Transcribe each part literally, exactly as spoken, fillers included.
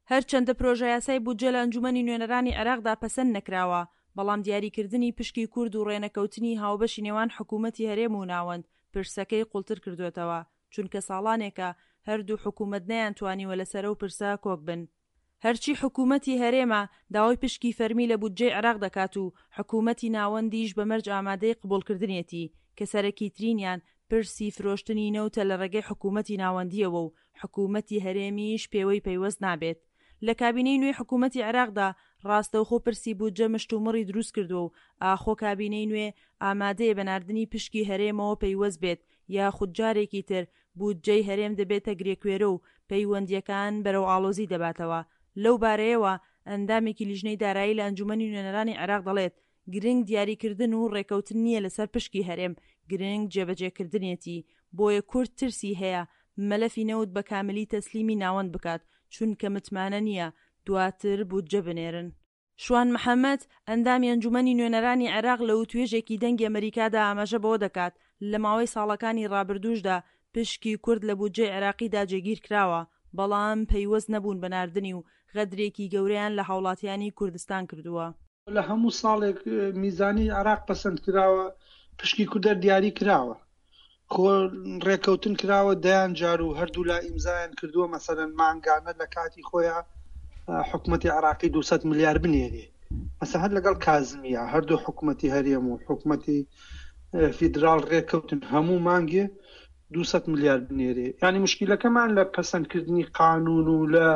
هەرچەندە پرۆژە یاسای بودجە لە ئەنجومەنی نوێنەرانی عێراقدا پەسەند نەکراوە، بەڵام دیاریکردنی پشکی کورد و ڕێنەکەوتنی هاوبەشی نێوان حکوومەتی هەرێم و ناوەند پرسەکەی قوڵتر کردوێتەوە، چونکە ساڵانێکە هەردوو حکوومەت نەیانتوانیوە لەسەرە و پرسە کۆک بن. هەرچی حکوومەتی هەرێمە داوای پشکی فەرمی لە بودجەی عێراق دەکات و حکوومەتی ناوەندیش بەمەرج ئامادەی قبوڵکردنێتی کە سەرەکی ترینیان پرسی فرۆشتنی نەوتە لە ڕێگەی حکوومەتی ناوەندیەوە و حکوومەتی هەرێمیش پێوەی پەیوەست نابێت. لە کابینەی نوێ حکوومەتی عێراقدا ڕاستەوخۆ پرسی بودجە مشتومڕی دروست کردو و ئاخۆ کابینەی نوێ ئامادەیە بەناردنی پشکی هەرێمەوە پەیوەست بێت یاخود جارێکی تر بودجەی هەرێم دەبێتە گرێکوێرە و پەیوەندیەکان بەرەو ئاڵۆزی دەباتەوە. لەو بارەیەوە ئەندامێکی لیژنەی دارایی لە ئەنجومەنی نوێنەرانی عێراق دەڵێت گرنگ دیاریکردن و ڕێکەوتن نییە لەسەر پشکی هەرێم، گرنگ جێبەجێکردنێتی. بۆیە کورد ترسی هەیە مەلەفی نەوت بە کاملی تەسلیمی ناوەند بکات چونکە متمانە نییە دواتر بودجە بنێرن. شوان محەممەد ئەندامی ئەنجومەنی نوێنەرانی عێراق لە وتوێژێکی دەنگی ئەمریکادا ئاماژە بەوە دەکات لە ماوەی ساڵەکانی ڕابردووشدا پشکی کورد لە بودجەی عێراقیدا جێگیر کراوە، بەڵام پەیوەست نەبوون بەناردنی و غەدرێکی گەورەیان لە هاوڵاتیانی کوردستان کردووە. لە هەموو ساڵێک میزانی عێراق پەسەند کراوە، پشکی کوردە دیاری کراوە، خۆ ڕێکەوتن کراوە دەیان جار و هەردوو لا ئیمزایان کردووە. مەسەلەن مانگانە لە کاتی خۆیان حکوومەتی عێراقی دووسەد ملیار بنێرێ، مەسەلەن هەر لەگەڵ کازمیە هەردوو حکوومەتی هەرێم و حکوومەتی فیدرال ڕێکەوتن هەموو مانگێ دووسەد ملیار بنێرێ. ینی مشکلەکەمان لە پەسەندکردنی قانون و لە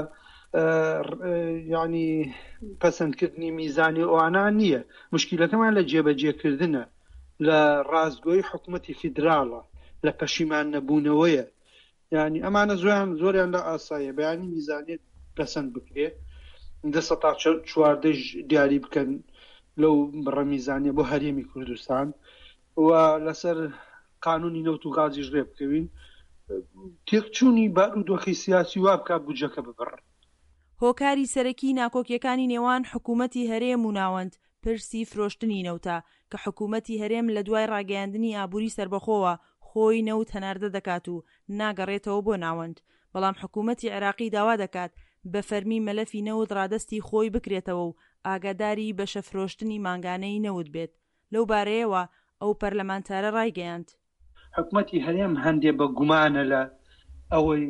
ینی پەسەندکردنی میزانی ئەوانە نییە، مشکلەکەمان لە جێبەجێکردنە، لە ڕازگۆی حکوومەتی فیدراڵە، لە پەشیمان نەبوونەوەیە. ینی ئەمانە زۆیان زۆریان لە ئاساییە بەیانی میزانێت پەسەند بکرێ دەسە تا چواردەش دیاری بکەن لەو بڕە میزانیە بۆ هەرێمی کوردستان و لەسەر قانونی نەوت و غازیش ڕێ بکەوین، تێکچوونی بارودۆخی سیاسی وا بکات بودجەکە ببڕن. هۆکاری سەرەکی ناکۆکیەکانی نێوان حکوومەتی هەرێم و ناوەند پرسی فرۆشتنی نەوتە کە حکوومەتی هەرێم لە دوای ڕاگەیاندنی ئابووری سربەخۆوە خۆی نەوت هەناردە دەکات و ناگەڕێتەوە بۆ ناوەند، بەڵام حکوومەتی عێراقی داوا دەکات بە فەرمی مەلەفی نەوت ڕادستی خۆی بکرێتەوە و ئاگاداری بەشە فرۆشتنی مانگانەی نەوت بێت. لەو بارەیەوە ئەو پەرلەمانتارە ڕایگەیاند حکوومەتی هەرێم هەندێ بە گومانە لە ئەوەی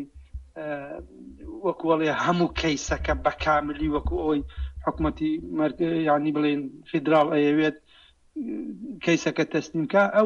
وەکوڵێ هەموو کەیسەکە بە کاملی وەکو ئەوەی حکوومەتی ینی بڵێن فیدرال ئەیەوێت کەیسەکە تەسلیمکە، ئەو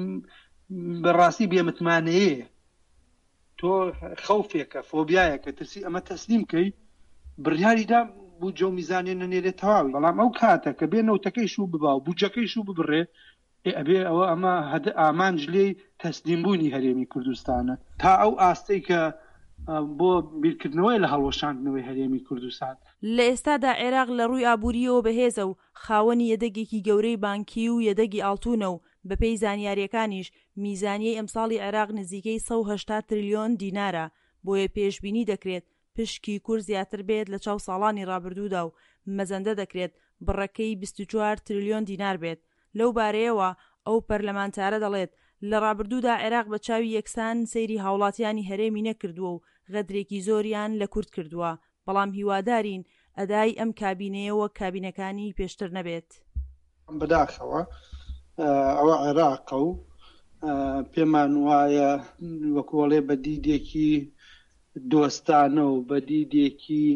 بەڕاستی بێمتمانەیە، تۆ خەوفێکە فۆبیایەکە ترسی ئەمە تەسلیمکەی بڕیاریدا بوو جۆ میزانێ نەنێرێت تەواوی، بەڵام ئەو کاتە کە بێ نەوتەکەی شو ببا و بودجەکەی شو ببڕێ ئەبێ ئەوە ئەمە هەدە ئامانج لێ تەسلیمبوونی هەرێمی کوردستانە تا ئەو ئاستەی کە بۆ بیرکردنەوەی لە هەڵوەشاندنەوەی هەرێمی کوردستان. لە ئێستادا عێراق لە ڕووی ئابووریەوە بەهێزە و خاوەنی یەدەگێکی گەورەی بانکی و یەدەگی ئاڵتونە و بەپێی زانیاریەکانیش میزانیەی ئەمساڵی عێراق نزیکەی سەد و هەشتا تریلیۆن دینارە، بۆیە پێشبینی دەکرێت پشکی کورد زیاتر بێت لە چاو ساڵانی ڕابردوودا و مەزەندە دەکرێت بڕەکەی بیست و چوار تریلیۆن دینار بێت. لەو بارەیەوە ئەو پەرلەمانتارە دەڵێت لە ڕابردوودا عێراق بە چاوی یەکسان سەیری هاوڵاتیانی هەرێمی نەکردووە و غەدرێکی زۆریان لە کورد کردووە، بەڵام هیوادارین ئەدای ئەم کابینەیەوە کابینەکانی پێشتر نەبێت. بەداخەوە ئەوە عێراقە و پێمان وایە وەکوڵێ بە دیدێکی دۆستانە و بە دیدێکی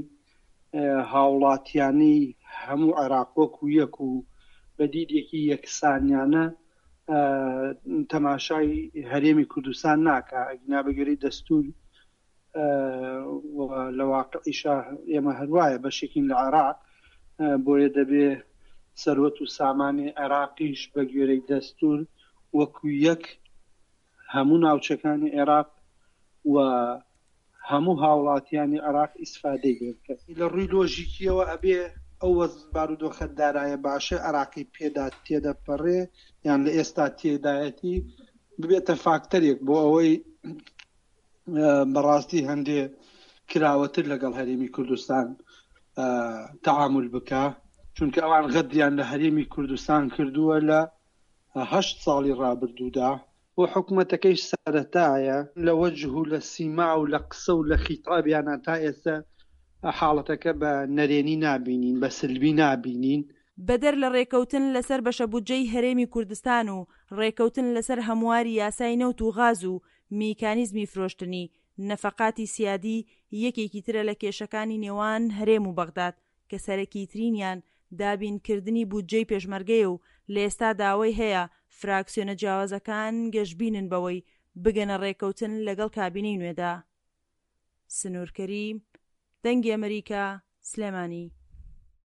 هاوڵاتیانی هەموو عێراق وەکو یەک و بە دیدێکی یەکسانیانە تەماشای هەرێمی کوردستان ناکە ئەگنا بەگەری دەستور لە واقعیشا ئێمە هەروایە بەشێکین لە عێراق، بۆیە دەبێ سەروەت و سامانی عێراقیش بە گوێرەی دەستور وەکو یەک هەموو ناوچەکانی عێراق و هەموو هاوڵاتیانی عێراق ئیسفادەی بکات. لە ڕووی لۆژیکیەوە ئەبێ ئەو بارودۆخە دارایە باشە عێراقی پێدا تێدەپەڕێ یان لە ئێستا تێدایەتی ببێتە فاکتەرێک بۆ ئەوەی بەڕاستی هەندێ کراوەتر لەگەڵ هەرێمی کوردستان تەعامل بکە، چونکە ئەوان غەدریان لە هەرێمی کوردستان کردووە لە هەشت ساڵی ڕابردوودا و حاڵەتەکە بە نەرێنی نابینین، بە سلبی نابینین. بەدەر لە ڕێکەوتن لەسەر بەشە بودجەی هەرێمی کوردستان و ڕێکەوتن لەسەر هەمواری یاسای نەوت و غاز و میکانیزمی فرۆشتنی نەفەقاتی سیادی یەکێکی ترە لە کێشەکانی نێوان هەرێم و بەغداد کە سەرەکیترینیان دابینکردنی بودجەی پێشمەرگەیە و لە ئێستا داوای هەیە فراکسیۆنە جیاوازەکان گەشتبینن بەوەی بگەنە ڕێکەوتن لەگەڵ کابینەی نوێدا. سنوورکەری، دەنگی ئەمریکا، سلێمانی.